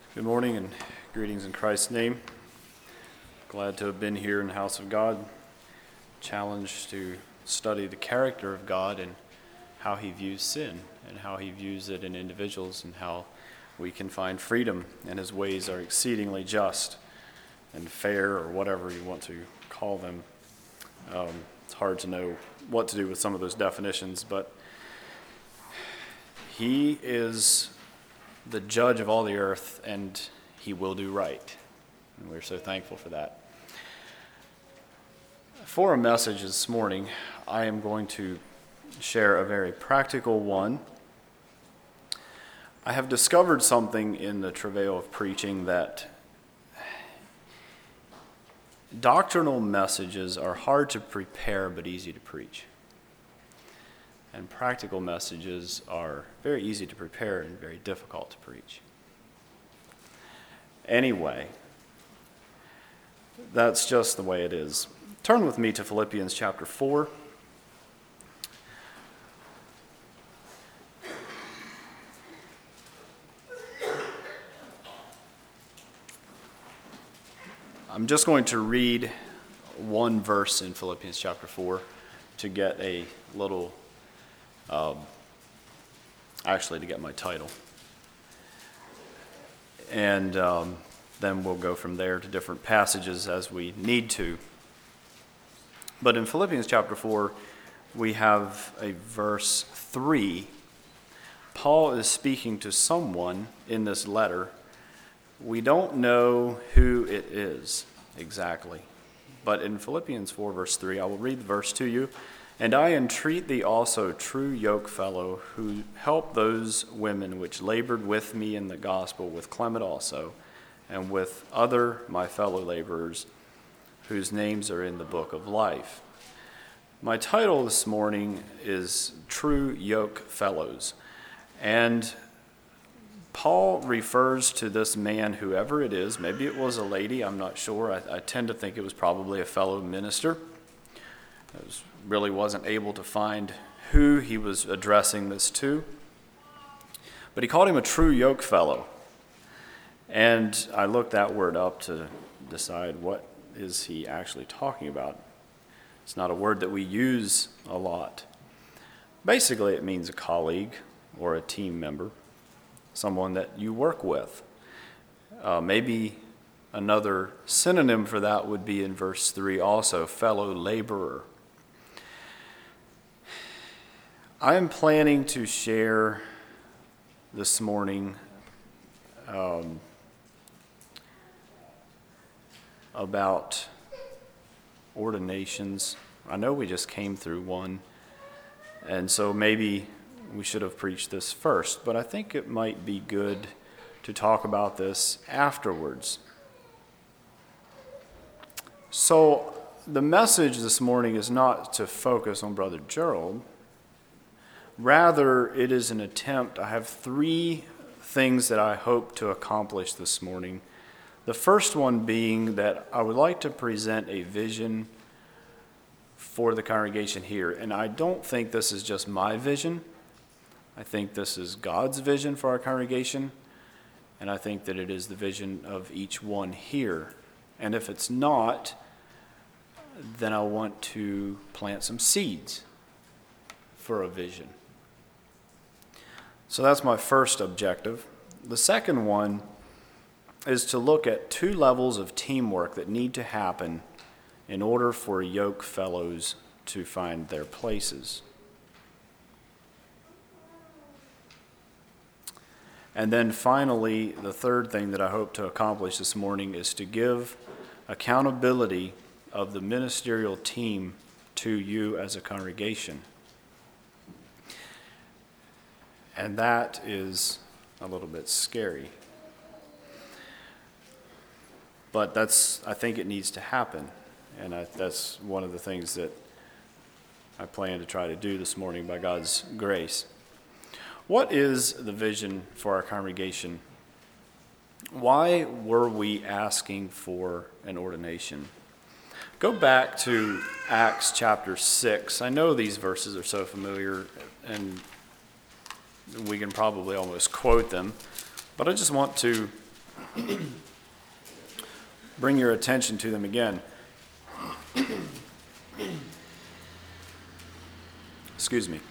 Good morning and greetings in Christ's name. Glad to have been here in the house of God, challenged to study the character of God and how he views sin and how he views it in individuals and how we can find freedom, and his ways are exceedingly just and fair, or whatever you want to call them. It's hard to know what to do with some of those definitions, but he is the judge of all the earth, and he will do right. And we're so thankful for that. For a message this morning, I am going to share a very practical one. I have discovered something in the travail of preaching, that doctrinal messages are hard to prepare but easy to preach. And practical messages are very easy to prepare and very difficult to preach. Anyway, that's just the way it is. Turn with me to Philippians chapter 4. I'm just going to read one verse in Philippians chapter 4 to get a little to get my title. And then we'll go from there to different passages as we need to. But in Philippians chapter 4, we have a verse 3. Paul is speaking to someone in this letter. We don't know who it is exactly. But in Philippians 4, verse 3, I will read the verse to you. And I entreat thee also, true yokefellow, who help those women which labored with me in the gospel, with Clement also, and with other my fellow laborers, whose names are in the book of life. My title this morning is True Yoke Fellows. And Paul refers to this man, whoever it is. Maybe it was a lady, I'm not sure. I tend to think it was probably a fellow minister. Really wasn't able to find who he was addressing this to. But he called him a true yoke fellow. And I looked that word up to decide what is he actually talking about. It's not a word that we use a lot. Basically, it means a colleague or a team member, someone that you work with. Maybe another synonym for that would be in verse 3 also, fellow laborer. I am planning to share this morning about ordinations. I know we just came through one, and so maybe we should have preached this first, but I think it might be good to talk about this afterwards. So the message this morning is not to focus on Brother Gerald. Rather, it is an attempt. I have three things that I hope to accomplish this morning. The first one being that I would like to present a vision for the congregation here. And I don't think this is just my vision. I think this is God's vision for our congregation. And I think that it is the vision of each one here. And if it's not, then I want to plant some seeds for a vision. So that's my first objective. The second one is to look at two levels of teamwork that need to happen in order for yoke fellows to find their places. And then finally, the third thing that I hope to accomplish this morning is to give accountability of the ministerial team to you as a congregation. And that is a little bit scary. But I think it needs to happen. And that's one of the things that I plan to try to do this morning by God's grace. What is the vision for our congregation? Why were we asking for an ordination? Go back to Acts chapter 6. I know these verses are so familiar, and we can probably almost quote them, but I just want to bring your attention to them again. Excuse me.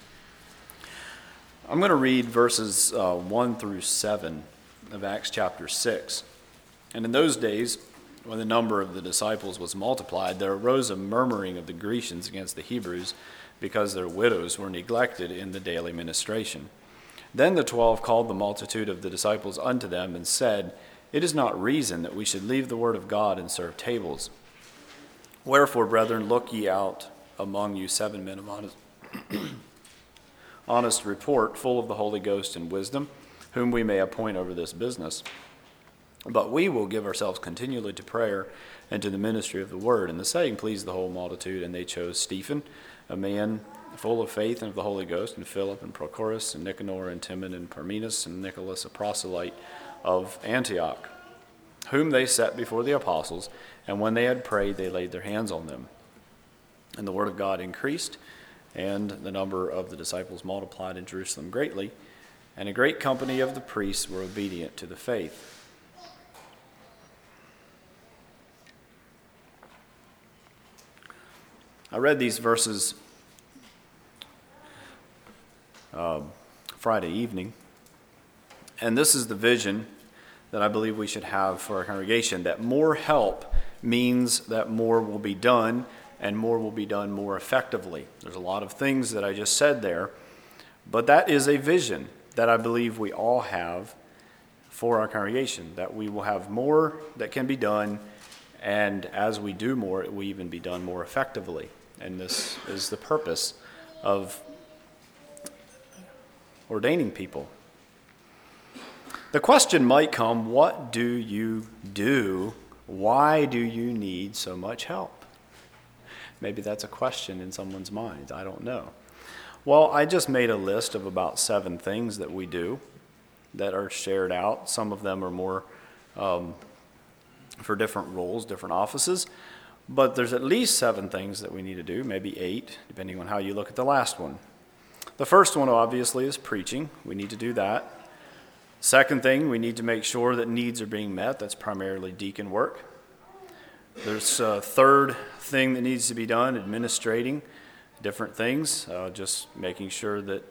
I'm going to read verses 1 through 7 of Acts chapter 6. And in those days, when the number of the disciples was multiplied, there arose a murmuring of the Grecians against the Hebrews, because their widows were neglected in the daily ministration. Then the 12 called the multitude of the disciples unto them, and said, It is not reason that we should leave the word of God and serve tables. Wherefore, brethren, look ye out among you 7 men of honest report, full of the Holy Ghost and wisdom, whom we may appoint over this business. But we will give ourselves continually to prayer and to the ministry of the word. And the saying pleased the whole multitude, and they chose Stephen, a man full of faith and of the Holy Ghost, and Philip and Prochorus and Nicanor and Timon and Parmenas and Nicholas, a proselyte of Antioch, whom they set before the apostles. And when they had prayed, they laid their hands on them. And the word of God increased, and the number of the disciples multiplied in Jerusalem greatly, and a great company of the priests were obedient to the faith. I read these verses Friday evening, and this is the vision that I believe we should have for our congregation, that more help means that more will be done, and more will be done more effectively. There's a lot of things that I just said there, but that is a vision that I believe we all have for our congregation, that we will have more that can be done, and as we do more, it will even be done more effectively. And this is the purpose of ordaining people. The question might come, what do you do? Why do you need so much help? Maybe that's a question in someone's mind. I don't know. Well, I just made a list of about 7 things that we do that are shared out. Some of them are more for different roles, different offices. But there's at least 7 things that we need to do, maybe 8, depending on how you look at the last one. The first one, obviously, is preaching. We need to do that. Second thing, we need to make sure that needs are being met. That's primarily deacon work. There's a third thing that needs to be done, administrating different things, just making sure that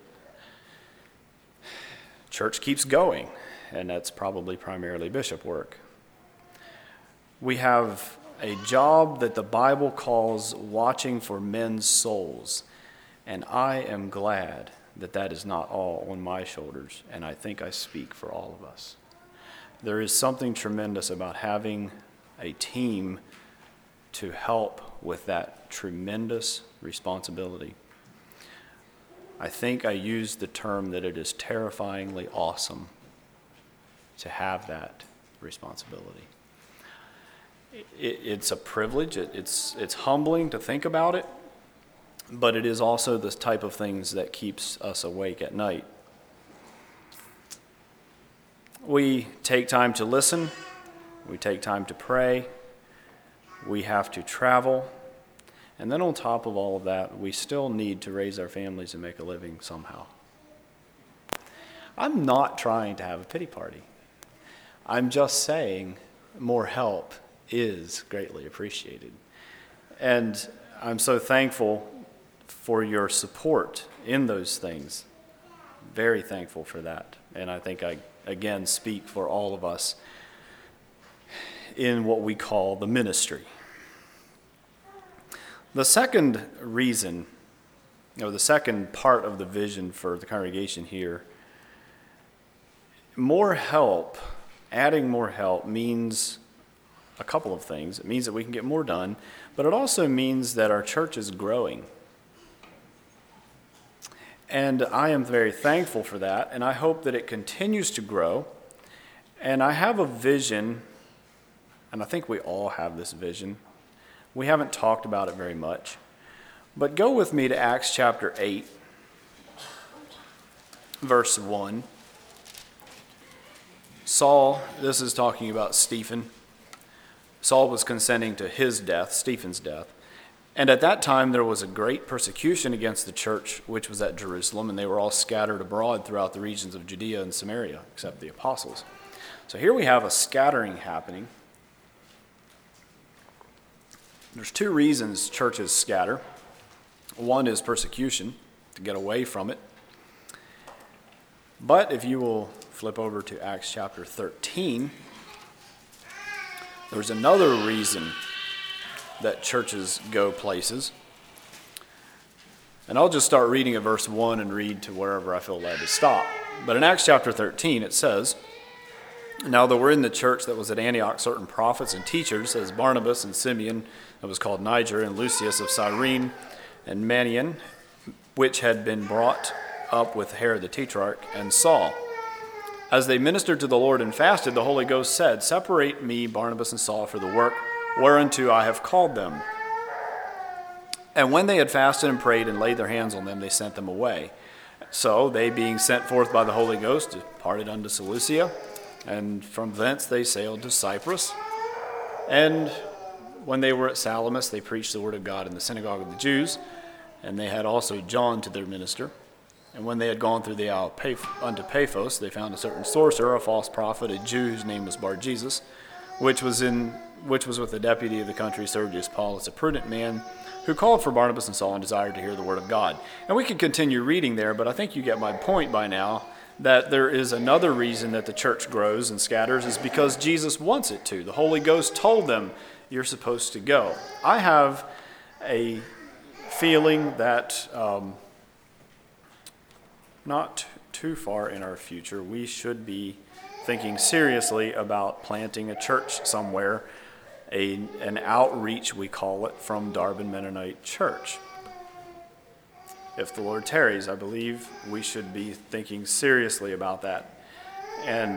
church keeps going, and that's probably primarily bishop work. We have a job that the Bible calls watching for men's souls, and I am glad that that is not all on my shoulders, and I think I speak for all of us. There is something tremendous about having a team to help with that tremendous responsibility. I think I used the term that it is terrifyingly awesome to have that responsibility. It's a privilege. It's humbling to think about it, but it is also the type of things that keeps us awake at night. We take time to listen. We take time to pray. We have to travel. And then on top of all of that, we still need to raise our families and make a living somehow. I'm not trying to have a pity party. I'm just saying more help is greatly appreciated. And I'm so thankful for your support in those things. Very thankful for that. And I think I, again, speak for all of us in what we call the ministry. The second reason, or the second part of the vision for the congregation here, more help, adding more help means a couple of things. It means that we can get more done, but it also means that our church is growing. And I am very thankful for that, and I hope that it continues to grow. And I have a vision, and I think we all have this vision. We haven't talked about it very much. But go with me to Acts chapter 8, verse 1. Saul, this is talking about Stephen. Saul was consenting to his death, Stephen's death. And at that time there was a great persecution against the church which was at Jerusalem, and they were all scattered abroad throughout the regions of Judea and Samaria, except the apostles. So here we have a scattering happening. There's two reasons churches scatter. One is persecution, to get away from it. But if you will flip over to Acts chapter 13, there's another reason that churches go places. And I'll just start reading at verse 1 and read to wherever I feel led to stop. But in Acts chapter 13, it says, "Now there were in the church that was at Antioch certain prophets and teachers, as Barnabas and Simeon, that was called Niger, and Lucius of Cyrene, and Manaen, which had been brought up with Herod the Tetrarch, and Saul. As they ministered to the Lord and fasted, the Holy Ghost said, 'Separate me, Barnabas and Saul, for the work whereunto I have called them.' And when they had fasted and prayed and laid their hands on them, they sent them away. So they, being sent forth by the Holy Ghost, departed unto Seleucia, and from thence they sailed to Cyprus. And when they were at Salamis, they preached the word of God in the synagogue of the Jews, and they had also John to their minister. And when they had gone through the isle unto Paphos, they found a certain sorcerer, a false prophet, a Jew whose name was Bar-Jesus, which was with the deputy of the country, Sergius Paulus, a prudent man, who called for Barnabas and Saul and desired to hear the word of God." And we could continue reading there, but I think you get my point by now, that there is another reason that the church grows and scatters is because Jesus wants it to. The Holy Ghost told them, you're supposed to go. I have a feeling that not too far in our future, we should be thinking seriously about planting a church somewhere, an outreach, we call it, from Darbin Mennonite Church. If the Lord tarries, I believe we should be thinking seriously about that. And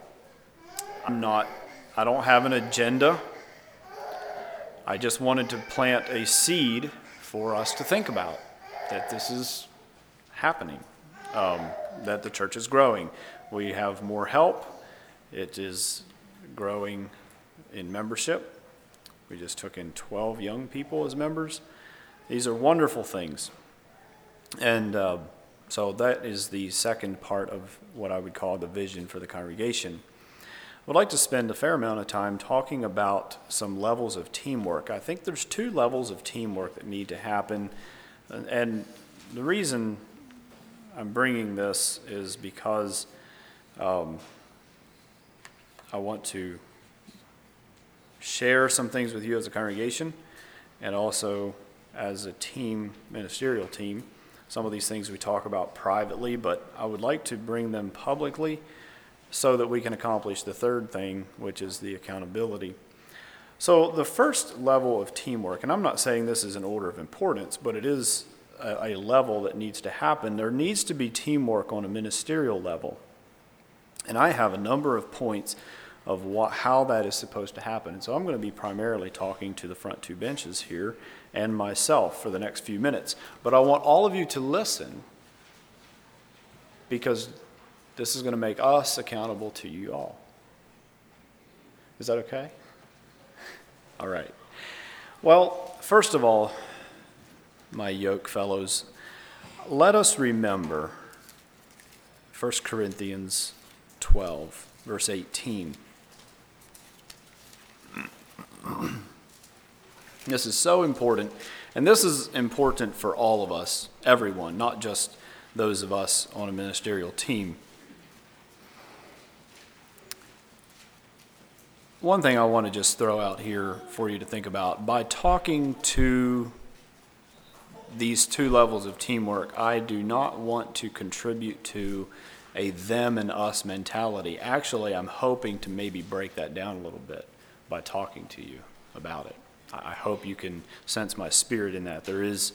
I don't have an agenda. I just wanted to plant a seed for us to think about, that this is happening, that the church is growing. We have more help. It is growing in membership. We just took in 12 young people as members. These are wonderful things. And so that is the second part of what I would call the vision for the congregation. I would like to spend a fair amount of time talking about some levels of teamwork. I think there's two levels of teamwork that need to happen. And the reason I'm bringing this is because I want to share some things with you as a congregation and also as a team, ministerial team. Some of these things we talk about privately, but I would like to bring them publicly so that we can accomplish the third thing, which is the accountability. So the first level of teamwork, and I'm not saying this is an order of importance, but it is a level that needs to happen. There needs to be teamwork on a ministerial level. And I have a number of points of how that is supposed to happen. And so I'm going to be primarily talking to the front two benches here and myself for the next few minutes. But I want all of you to listen, because this is going to make us accountable to you all. Is that okay? All right. Well, first of all, my yoke fellows, let us remember 1 Corinthians 12, verse 18. This is so important, and this is important for all of us, everyone, not just those of us on a ministerial team. One thing I want to just throw out here for you to think about, by talking to these two levels of teamwork, I do not want to contribute to a them and us mentality. Actually, I'm hoping to maybe break that down a little bit by talking to you about it. I hope you can sense my spirit in that. There is,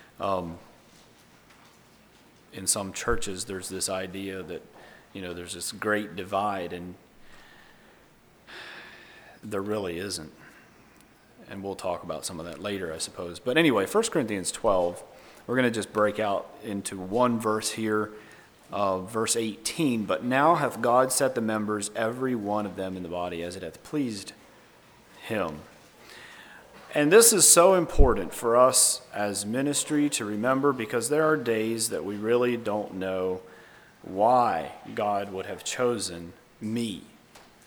in some churches, there's this idea that, there's this great divide, and there really isn't. And we'll talk about some of that later, I suppose. But anyway, 1 Corinthians 12, we're going to just break out into one verse here, verse 18. "But now hath God set the members, every one of them in the body, as it hath pleased him." And this is so important for us as ministry to remember, because there are days that we really don't know why God would have chosen me.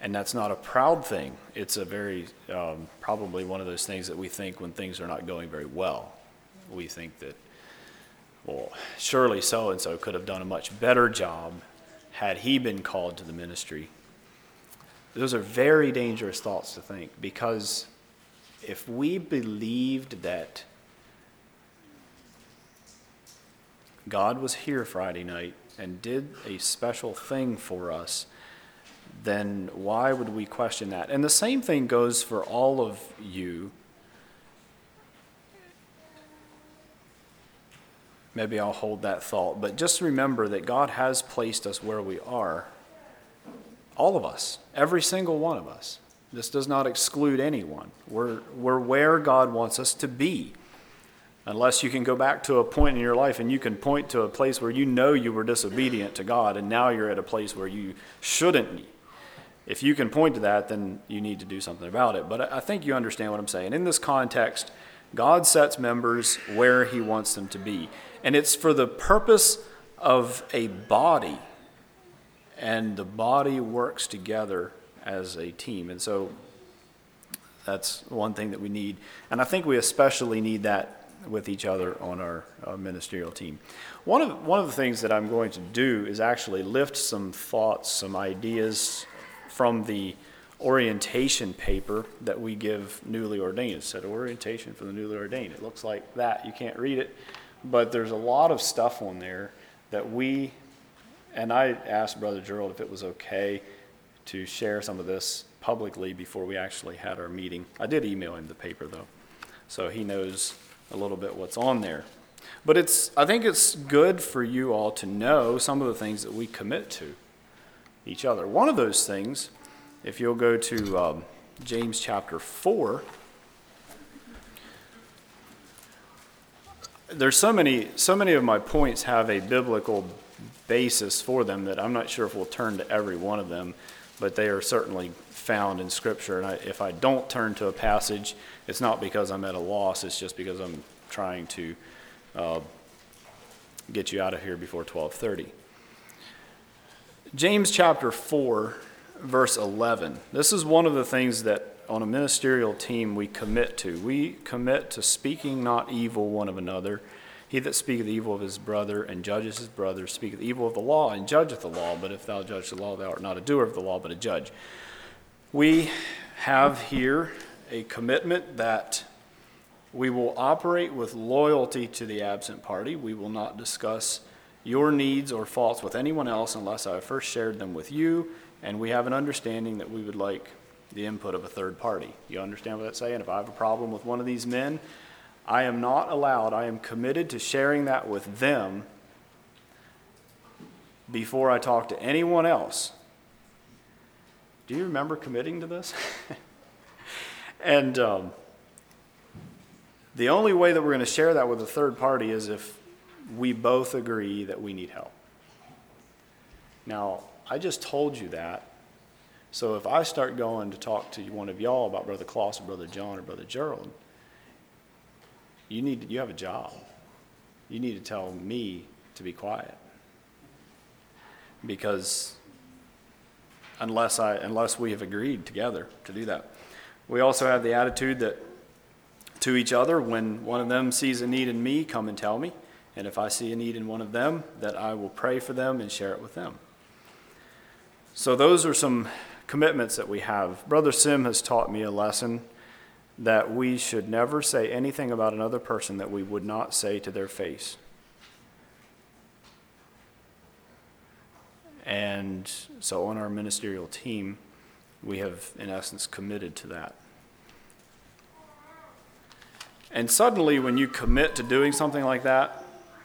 And that's not a proud thing. It's a very, probably one of those things that we think when things are not going very well. We think that, well, surely so-and-so could have done a much better job had he been called to the ministry. Those are very dangerous thoughts to think, because if we believed that God was here Friday night and did a special thing for us, then why would we question that? And the same thing goes for all of you. Maybe I'll hold that thought, but just remember that God has placed us where we are. All of us, every single one of us. This does not exclude anyone. We're where God wants us to be. Unless you can go back to a point in your life and you can point to a place where you know you were disobedient to God and now you're at a place where you shouldn't be. If you can point to that, then you need to do something about it. But I think you understand what I'm saying. In this context, God sets members where he wants them to be. And it's for the purpose of a body. And the body works together as a team. And so that's one thing that we need. And I think we especially need that with each other on our ministerial team. One of the things that I'm going to do is actually lift some thoughts, some ideas from the orientation paper that we give newly ordained. It said orientation for the newly ordained. It looks like that. You can't read it, but there's a lot of stuff on there that and I asked Brother Gerald if it was okay to share some of this publicly before we actually had our meeting. I did email him the paper though, so he knows a little bit what's on there. But I think it's good for you all to know some of the things that we commit to each other. One of those things, if you'll go to James chapter 4, there's so many of my points have a biblical basis for them that I'm not sure if we'll turn to every one of them, but they are certainly found in Scripture. And if I don't turn to a passage, it's not because I'm at a loss, it's just because I'm trying to get you out of here before 12:30. James chapter 4, verse 11. This is one of the things that on a ministerial team we commit to. We commit to speaking not evil one of another. He that speaketh evil of his brother and judges his brother speaketh evil of the law and judgeth the law. But if thou judge the law, thou art not a doer of the law, but a judge. We have here a commitment that we will operate with loyalty to the absent party. We will not discuss your needs or faults with anyone else unless I have first shared them with you, and we have an understanding that we would like the input of a third party. You understand what that's saying? If I have a problem with one of these men, I am not allowed, I am committed to sharing that with them before I talk to anyone else. Do you remember committing to this? And the only way that we're going to share that with a third party is if we both agree that we need help. Now, I just told you that. So if I start going to talk to one of y'all about Brother Klaus or Brother John or Brother Gerald, you have a job. You need to tell me to be quiet. Because unless we have agreed together to do that. We also have the attitude that to each other, when one of them sees a need in me, come and tell me. And if I see a need in one of them, that I will pray for them and share it with them. So those are some commitments that we have. Brother Sim has taught me a lesson that we should never say anything about another person that we would not say to their face. And so on our ministerial team, we have, in essence, committed to that. And suddenly, when you commit to doing something like that,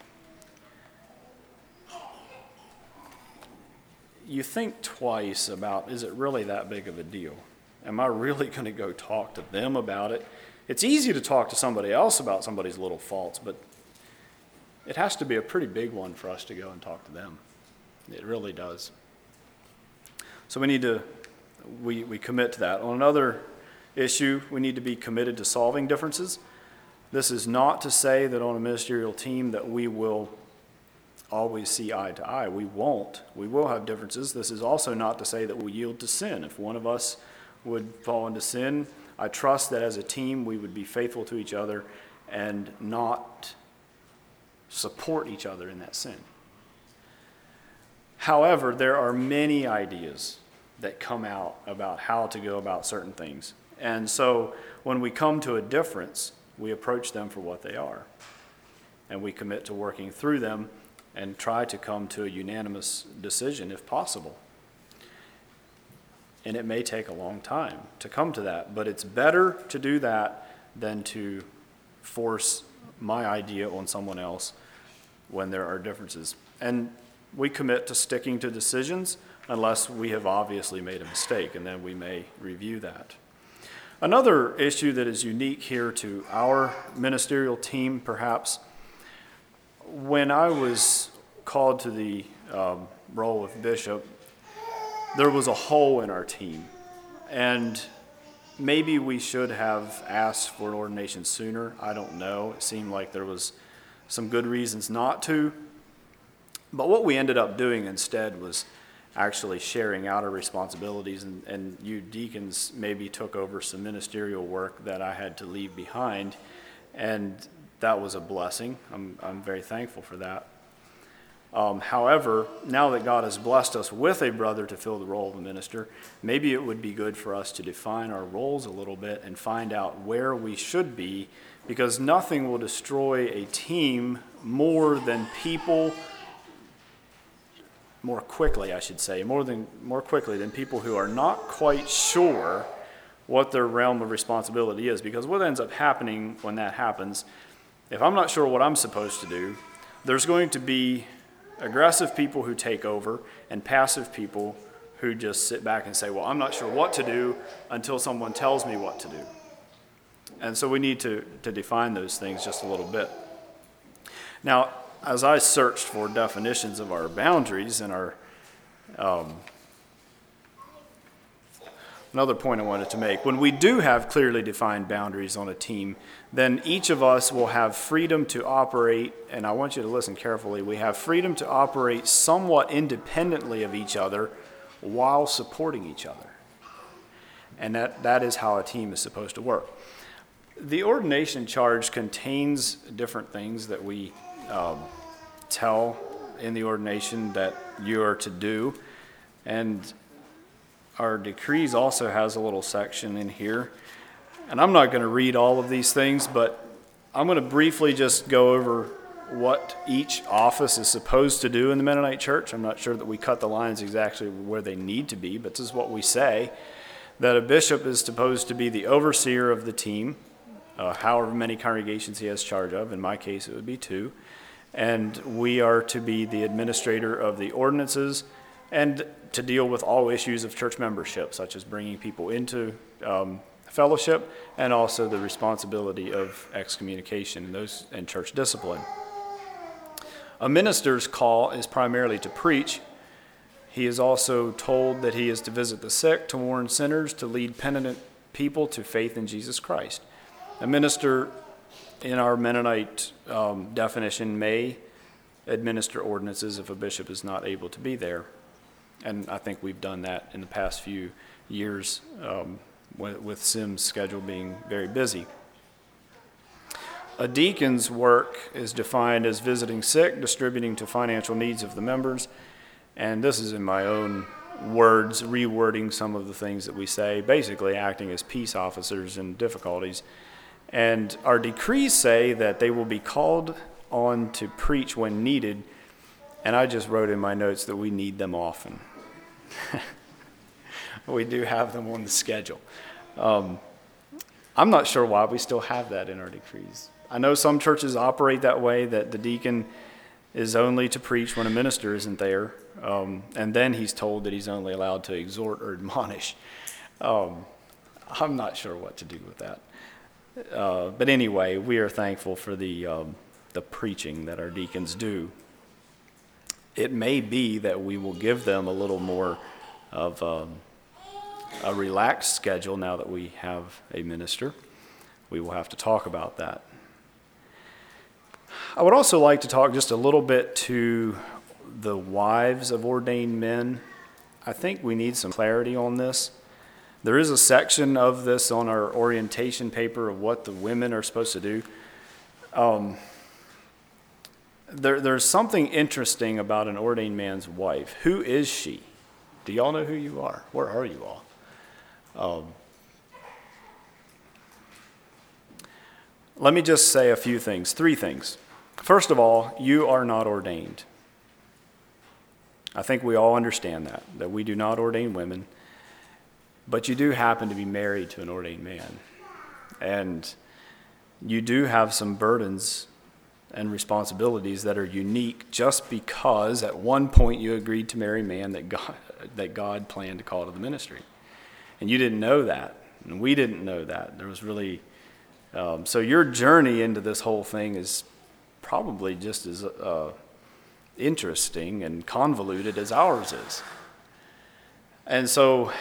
you think twice about, is it really that big of a deal? Am I really going to go talk to them about it? It's easy to talk to somebody else about somebody's little faults, but it has to be a pretty big one for us to go and talk to them. It really does. So we commit to that. On another issue, we need to be committed to solving differences. This is not to say that on a ministerial team that we will always see eye to eye. We won't. We will have differences. This is also not to say that we'll yield to sin. If one of us would fall into sin, I trust that as a team we would be faithful to each other and not support each other in that sin. However, there are many ideas that come out about how to go about certain things. And so when we come to a difference, we approach them for what they are. And we commit to working through them and try to come to a unanimous decision if possible. And it may take a long time to come to that, but it's better to do that than to force my idea on someone else when there are differences. And we commit to sticking to decisions unless we have obviously made a mistake, and then we may review that. Another issue that is unique here to our ministerial team, perhaps, when I was called to the role of bishop, there was a hole in our team, and maybe we should have asked for an ordination sooner. I don't know. It seemed like there was some good reasons not to. But what we ended up doing instead was actually sharing out our responsibilities, and you deacons maybe took over some ministerial work that I had to leave behind, and that was a blessing. I'm very thankful for that. However, now that God has blessed us with a brother to fill the role of a minister, maybe it would be good for us to define our roles a little bit and find out where we should be, because nothing will destroy a team more quickly than people who are not quite sure what their realm of responsibility is. Because what ends up happening when that happens, if I'm not sure what I'm supposed to do, there's going to be aggressive people who take over and passive people who just sit back and say, well, I'm not sure what to do until someone tells me what to do. And so we need to define those things just a little bit. Now, as I searched for definitions of our boundaries and our another point I wanted to make, when we do have clearly defined boundaries on a team, then each of us will have freedom to operate, and I want you to listen carefully, we have freedom to operate somewhat independently of each other while supporting each other. And that is how a team is supposed to work. The ordination charge contains different things that we tell in the ordination that you are to do, and our decrees also has a little section in here, and I'm not going to read all of these things, but I'm going to briefly just go over what each office is supposed to do in the Mennonite Church. I'm not sure that we cut the lines exactly where they need to be, but this is what we say, that a bishop is supposed to be the overseer of the team, however many congregations he has charge of. In my case, it would be 2. And we are to be the administrator of the ordinances and to deal with all issues of church membership, such as bringing people into fellowship, and also the responsibility of excommunication and church discipline. A minister's call is primarily to preach. He is also told that he is to visit the sick, to warn sinners, to lead penitent people to faith in Jesus Christ. A minister in our Mennonite definition may administer ordinances if a bishop is not able to be there. And I think we've done that in the past few years with Sim's schedule being very busy. A deacon's work is defined as visiting sick, distributing to financial needs of the members, and this is in my own words, rewording some of the things that we say, basically acting as peace officers in difficulties. And our decrees say that they will be called on to preach when needed, and I just wrote in my notes that we need them often. We do have them on the schedule. I'm not sure why we still have that in our decrees. I know some churches operate that way, that the deacon is only to preach when a minister isn't there, and then he's told that he's only allowed to exhort or admonish. I'm not sure what to do with that. But anyway, we are thankful for the preaching that our deacons do. It may be that we will give them a little more of a relaxed schedule now that we have a minister. We will have to talk about that. I would also like to talk just a little bit to the wives of ordained men. I think we need some clarity on this. There is a section of this on our orientation paper of what the women are supposed to do. There's something interesting about an ordained man's wife. Who is she? Do y'all know who you are? Where are you all? Let me just say a few things, 3 things. First of all, you are not ordained. I think we all understand that we do not ordain women, but you do happen to be married to an ordained man. And you do have some burdens and responsibilities that are unique just because at one point you agreed to marry a man that God planned to call to the ministry. And you didn't know that, and we didn't know that. There was really, so your journey into this whole thing is probably just as interesting and convoluted as ours is. And so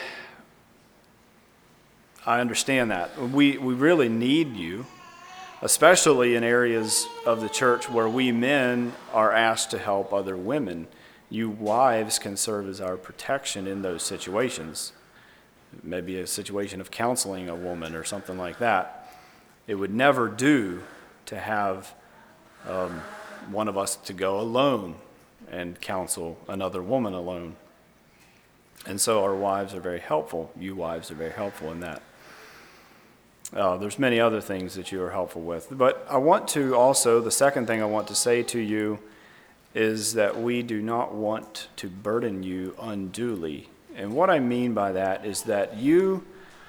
I understand that. We really need you, especially in areas of the church where we men are asked to help other women. You wives can serve as our protection in those situations. Maybe a situation of counseling a woman or something like that. It would never do to have one of us to go alone and counsel another woman alone. And so our wives are very helpful. You wives are very helpful in that. There's many other things that you are helpful with. But I want to also, the second thing I want to say to you is that we do not want to burden you unduly. And what I mean by that is that you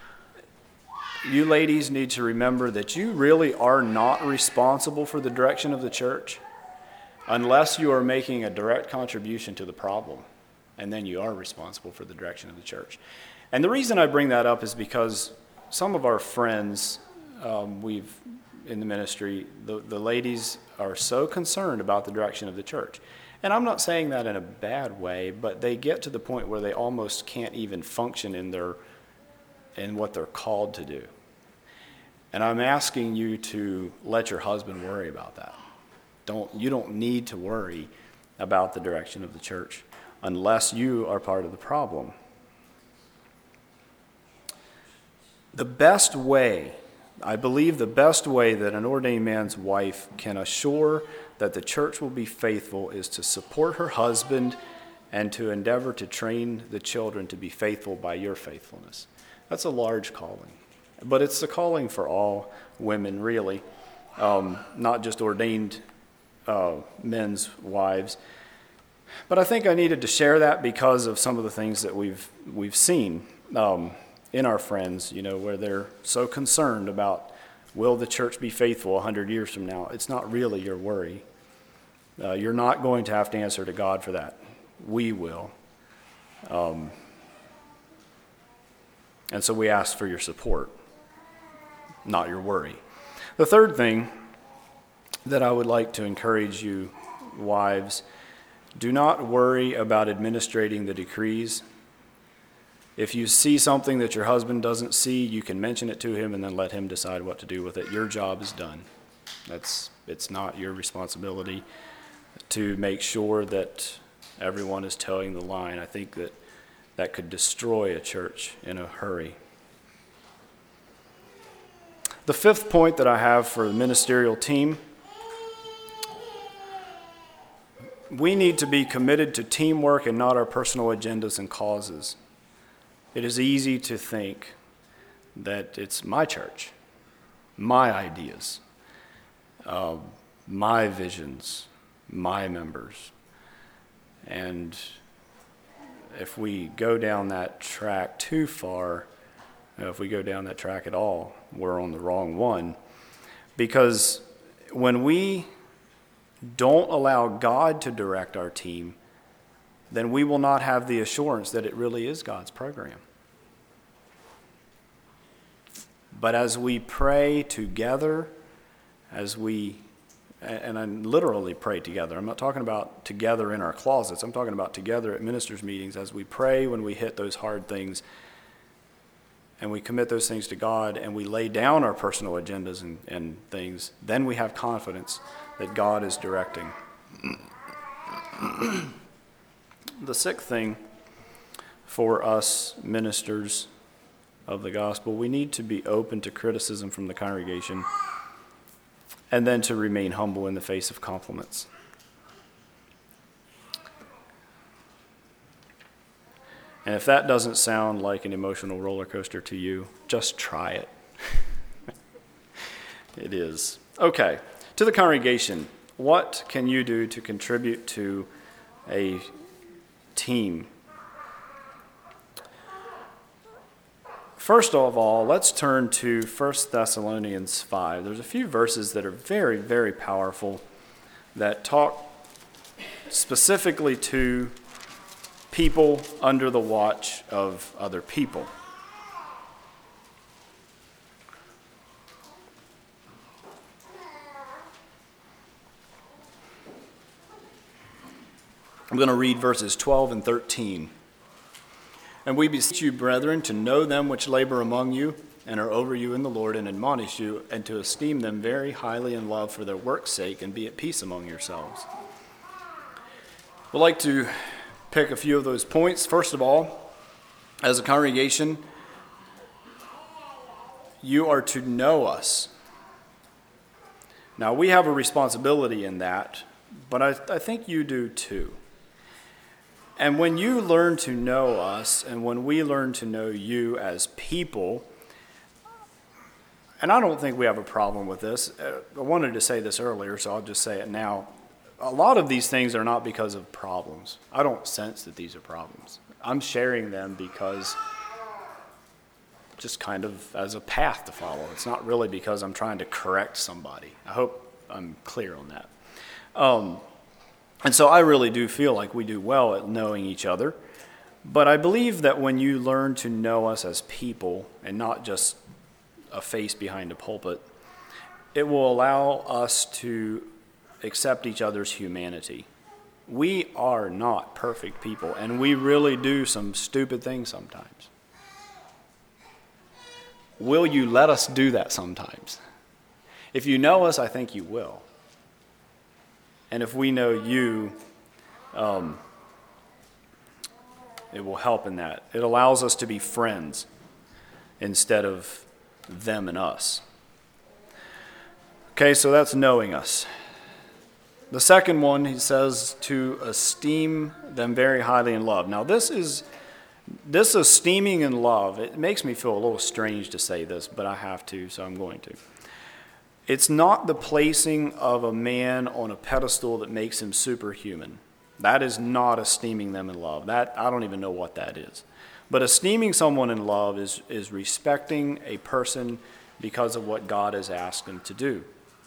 ladies need to remember that you really are not responsible for the direction of the church unless you are making a direct contribution to the problem. And then you are responsible for the direction of the church. And the reason I bring that up is because some of our friends we've in the ministry, the ladies are so concerned about the direction of the church. And I'm not saying that in a bad way, but they get to the point where they almost can't even function in what they're called to do. And I'm asking you to let your husband worry about that. You don't need to worry about the direction of the church unless you are part of the problem. The best way, I believe the best way that an ordained man's wife can assure that the church will be faithful is to support her husband and to endeavor to train the children to be faithful by your faithfulness. That's a large calling, but it's a calling for all women, really, not just ordained men's wives. But I think I needed to share that because of some of the things that we've seen in our friends, where they're so concerned about, will the church be faithful 100 years from now? It's not really your worry. You're not going to have to answer to God for that. We will. And so we ask for your support, not your worry. The third thing that I would like to encourage you, wives, do not worry about administrating the decrees. If you see something that your husband doesn't see, you can mention it to him and then let him decide what to do with it. Your job is done. It's not your responsibility to make sure that everyone is towing the line. I think that could destroy a church in a hurry. The fifth point that I have for the ministerial team, we need to be committed to teamwork and not our personal agendas and causes. It is easy to think that it's my church, my ideas, my visions, my members. And if we go down that track too far, if we go down that track at all, we're on the wrong one. Because when we don't allow God to direct our team, then we will not have the assurance that it really is God's program. But as we pray together, and I literally pray together. I'm not talking about together in our closets. I'm talking about together at ministers' meetings as we pray when we hit those hard things. and we commit those things to God, and we lay down our personal agendas and things, then we have confidence that God is directing. The sixth thing for us ministers of the gospel, we need to be open to criticism from the congregation, and then to remain humble in the face of compliments. And if that doesn't sound like an emotional roller coaster to you, just try it. It is. Okay, to the congregation, what can you do to contribute to a team? First of all, let's turn to 1 Thessalonians 5. There's a few verses that are very, very powerful that talk specifically to people under the watch of other people. I'm going to read verses 12 and 13. And we beseech you, brethren, to know them which labor among you and are over you in the Lord, and admonish you, and to esteem them very highly in love for their work's sake, and be at peace among yourselves. We'd like to pick a few of those points. First of all, as a congregation, you are to know us. Now, we have a responsibility in that, but I think you do too. And when you learn to know us, and when we learn to know you as people, and I don't think we have a problem with this. I wanted to say this earlier, so I'll just say it now. A lot of these things are not because of problems. I don't sense that these are problems. I'm sharing them because just kind of as a path to follow. It's not really because I'm trying to correct somebody. I hope I'm clear on that. And so I really do feel like we do well at knowing each other. But I believe that when you learn to know us as people and not just a face behind a pulpit, it will allow us to accept each other's humanity. We are not perfect people, and we really do some stupid things sometimes. Will you let us do that sometimes? If you know us, I think you will. And if we know you, it will help in that. It allows us to be friends instead of them and us. Okay, so that's knowing us. The second one, he says, to esteem them very highly in love. Now, this esteeming in love, it makes me feel a little strange to say this, but I have to, so I'm going to. It's not the placing of a man on a pedestal that makes him superhuman. That is not esteeming them in love. That I don't even know what that is. But esteeming someone in love is respecting a person because of what God has asked them to do.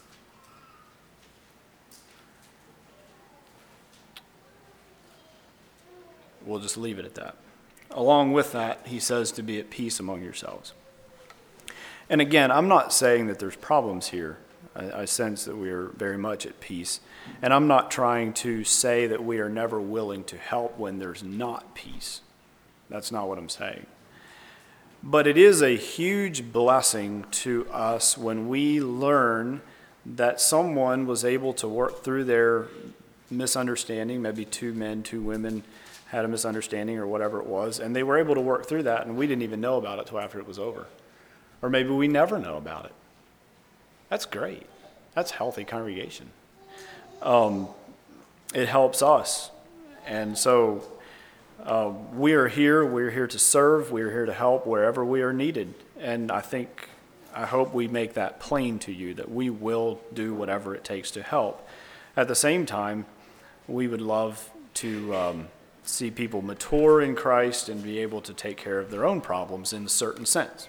We'll just leave it at that. Along with that, he says to be at peace among yourselves. And again, I'm not saying that there's problems here. I sense that we are very much at peace. And I'm not trying to say that we are never willing to help when there's not peace. That's not what I'm saying. But it is a huge blessing to us when we learn that someone was able to work through their misunderstanding. Maybe two men, two women had a misunderstanding or whatever it was, and they were able to work through that, and we didn't even know about it till after it was over. Or maybe we never know about it. That's great. That's healthy congregation. It helps us. And so we're here to serve, we're here to help wherever we are needed. And I hope we make that plain to you, that we will do whatever it takes to help. At the same time, we would love to see people mature in Christ and be able to take care of their own problems in a certain sense.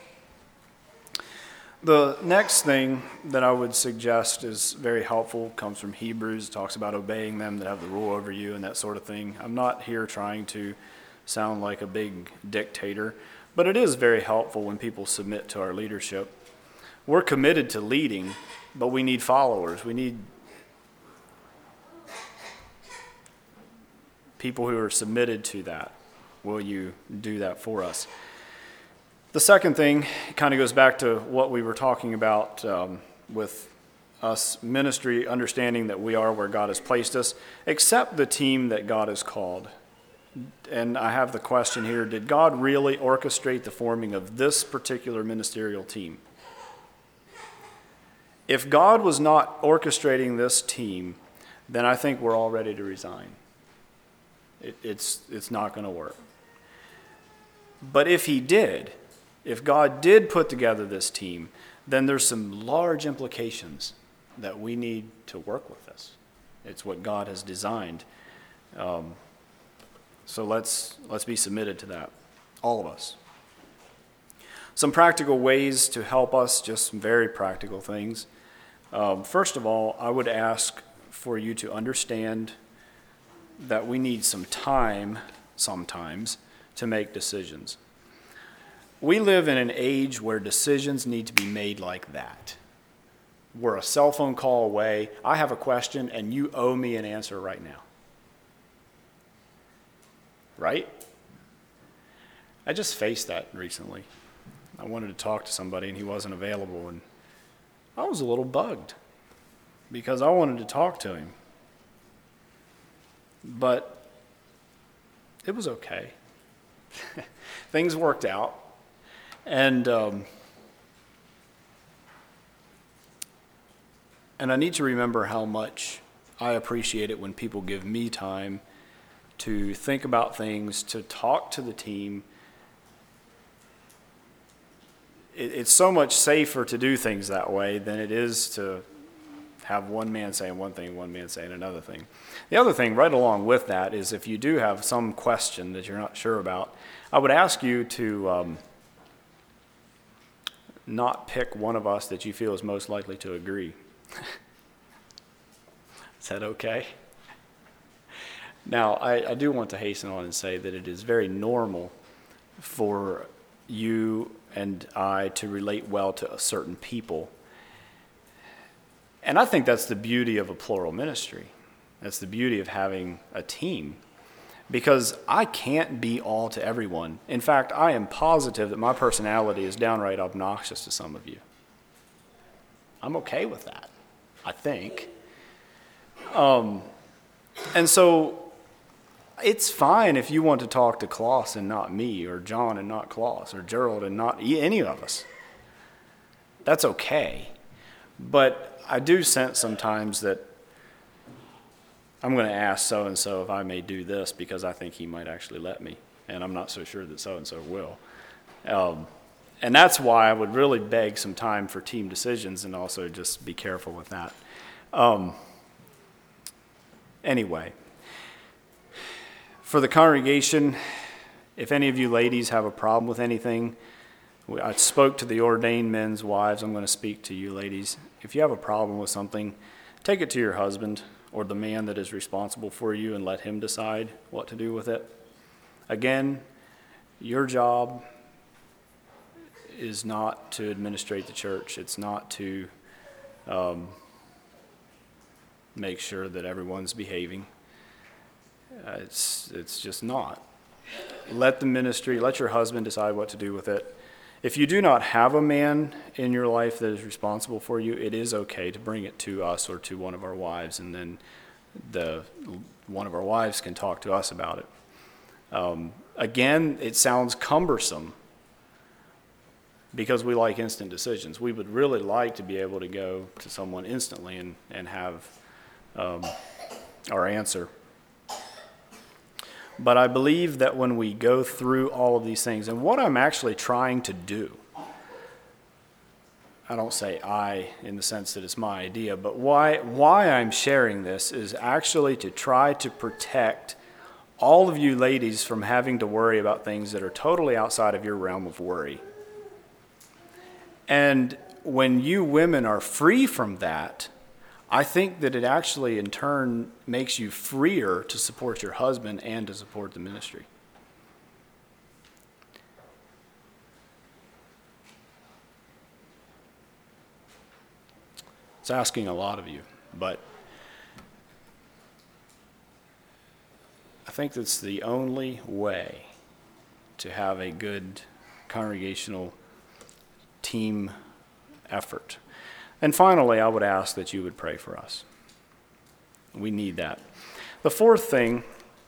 The next thing that I would suggest is very helpful, comes from Hebrews. It talks about obeying them that have the rule over you and that sort of thing. I'm not here trying to sound like a big dictator, but it is very helpful when people submit to our leadership. We're committed to leading, but we need followers. We need people who are submitted to that. Will you do that for us? The second thing kind of goes back to what we were talking about with us ministry, understanding that we are where God has placed us. Accept the team that God has called. And I have the question here, did God really orchestrate the forming of this particular ministerial team? If God was not orchestrating this team, then I think we're all ready to resign. It's not going to work. But if he did, if God did put together this team, then there's some large implications that we need to work with this. It's what God has designed. So let's be submitted to that, all of us. Some practical ways to help us, just some very practical things. First of all, I would ask for you to understand that we need some time sometimes to make decisions. We live in an age where decisions need to be made like that. We're a cell phone call away. I have a question and you owe me an answer right now. Right? I just faced that recently. I wanted to talk to somebody and he wasn't available, and I was a little bugged because I wanted to talk to him. But it was okay. Things worked out. And I need to remember how much I appreciate it when people give me time to think about things, to talk to the team. It's so much safer to do things that way than it is to have one man saying one thing, one man saying another thing. The other thing right along with that is if you do have some question that you're not sure about, I would ask you to not pick one of us that you feel is most likely to agree. Is that okay? Now, I do want to hasten on and say that it is very normal for you and I to relate well to certain people. And I think that's the beauty of a plural ministry. That's the beauty of having a team. Because I can't be all to everyone. In fact, I am positive that my personality is downright obnoxious to some of you. I'm okay with that, I think. And so it's fine if you want to talk to Klaus and not me, or John and not Klaus, or Gerald and not any of us. That's okay. But I do sense sometimes that I'm going to ask so-and-so if I may do this because I think he might actually let me, and I'm not so sure that so-and-so will. And that's why I would really beg some time for team decisions and also just be careful with that. Anyway, for the congregation, if any of you ladies have a problem with anything, I spoke to the ordained men's wives. I'm going to speak to you ladies. If you have a problem with something, take it to your husband or the man that is responsible for you and let him decide what to do with it. Again, your job is not to administrate the church. It's not to make sure that everyone's behaving. It's just not. Let the ministry, let your husband decide what to do with it. If you do not have a man in your life that is responsible for you, it is okay to bring it to us or to one of our wives, and then one of our wives can talk to us about it. Again, it sounds cumbersome because we like instant decisions. We would really like to be able to go to someone instantly and have our answer. But I believe that when we go through all of these things, and what I'm actually trying to do, I don't say I in the sense that it's my idea, but why I'm sharing this is actually to try to protect all of you ladies from having to worry about things that are totally outside of your realm of worry. And when you women are free from that, I think that it actually in turn makes you freer to support your husband and to support the ministry. It's asking a lot of you, but I think that's the only way to have a good congregational team effort. And finally, I would ask that you would pray for us. We need that. The fourth thing,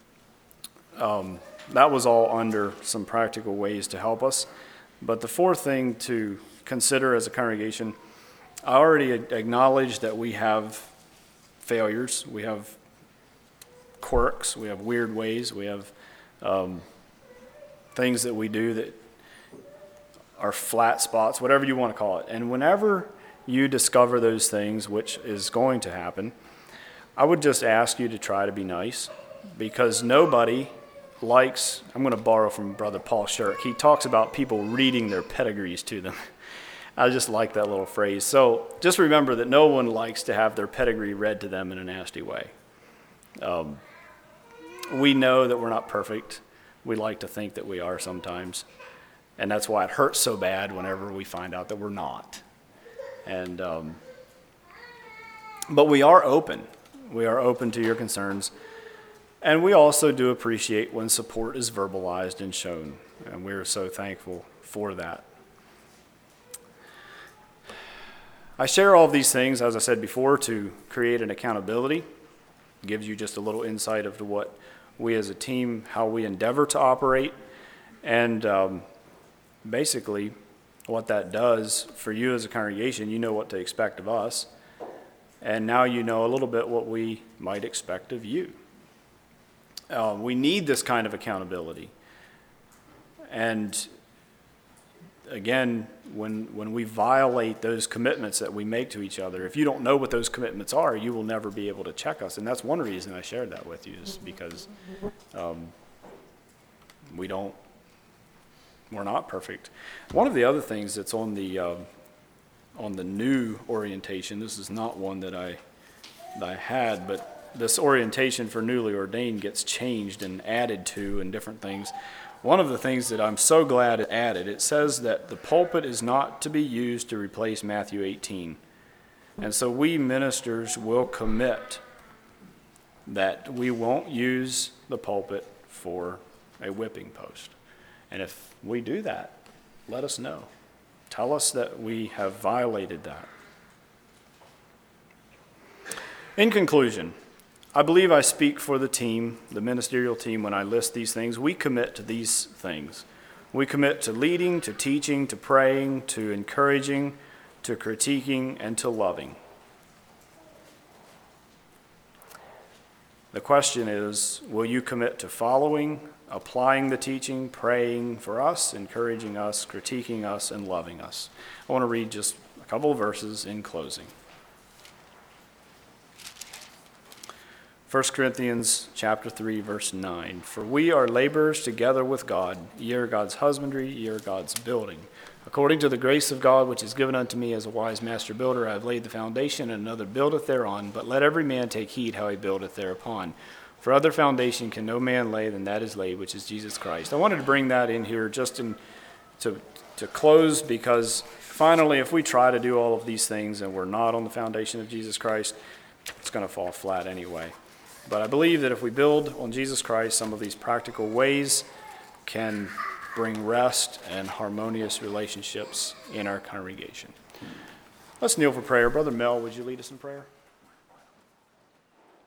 that was all under some practical ways to help us. But the fourth thing to consider as a congregation, I already acknowledged that we have failures, we have quirks, we have weird ways, we have things that we do that are flat spots, whatever you want to call it. And whenever you discover those things, which is going to happen, I would just ask you to try to be nice, because nobody likes, I'm going to borrow from Brother Paul Shirk, he talks about people reading their pedigrees to them. I just like that little phrase. So just remember that no one likes to have their pedigree read to them in a nasty way. We know that we're not perfect. We like to think that we are sometimes. And that's why it hurts so bad whenever we find out that we're not. And but we are open. We are open to your concerns. And we also do appreciate when support is verbalized and shown. And we're so thankful for that. I share all of these things, as I said before, to create an accountability. It gives you just a little insight into what we as a team, how we endeavor to operate. And basically, what that does for you as a congregation, you know what to expect of us. And now you know a little bit what we might expect of you. We need this kind of accountability. And again, when we violate those commitments that we make to each other, if you don't know what those commitments are, you will never be able to check us. And that's one reason I shared that with you, is because we're not perfect. One of the other things that's on the new orientation, this is not one that I had, but this orientation for newly ordained gets changed and added to and different things. One of the things that I'm so glad it added, it says that the pulpit is not to be used to replace Matthew 18. And so we ministers will commit that we won't use the pulpit for a whipping post. And if we do that, let us know. Tell us that we have violated that. In conclusion, I believe I speak for the team, the ministerial team, when I list these things. We commit to these things. We commit to leading, to teaching, to praying, to encouraging, to critiquing, and to loving. The question is, will you commit to following, applying the teaching, praying for us, encouraging us, critiquing us, and loving us? I want to read just a couple of verses in closing. 1 Corinthians chapter 3, verse 9. For we are laborers together with God. Ye are God's husbandry, ye are God's building. According to the grace of God which is given unto me as a wise master builder, I have laid the foundation, and another buildeth thereon. But let every man take heed how he buildeth thereupon. For other foundation can no man lay than that is laid, which is Jesus Christ. I wanted to bring that in here just to close, because finally, if we try to do all of these things and we're not on the foundation of Jesus Christ, it's going to fall flat anyway. But I believe that if we build on Jesus Christ, some of these practical ways can bring rest and harmonious relationships in our congregation. Let's kneel for prayer. Brother Mel, would you lead us in prayer?